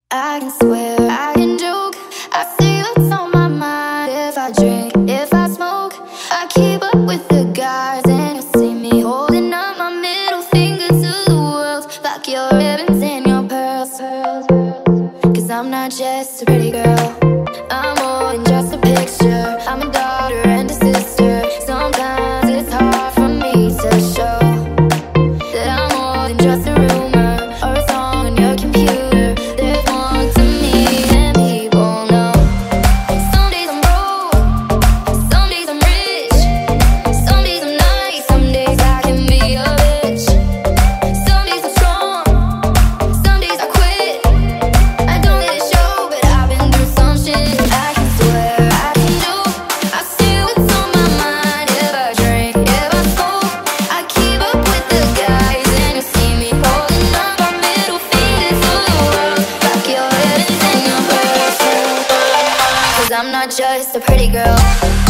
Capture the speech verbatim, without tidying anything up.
I can swear, I can joke. I see what's on my mind. If I drink, if I smoke, I keep up with the guys, and you'll see me holding up my middle finger to the world, like your ribbons and your pearls. Cause I'm not just a pretty girl, I'm more than just a picture. I'm a daughter and a sister. Sometimes it's hard for me to show that I'm more than just a rumor or a song on your computer. There's more to me than people know. Some days I'm broke, some days I'm rich, some days I'm nice, some days I can be a bitch. Some days I'm strong, some days I quit. I don't let it show, but I've been through some shit. I can swear, I can joke. I see what's on my mind. If I drink, if I smoke, I keep up with the guys, and you see me holding up my middle finger to the world, like your ribbons and your pearls. Cause I'm not just a pretty girl.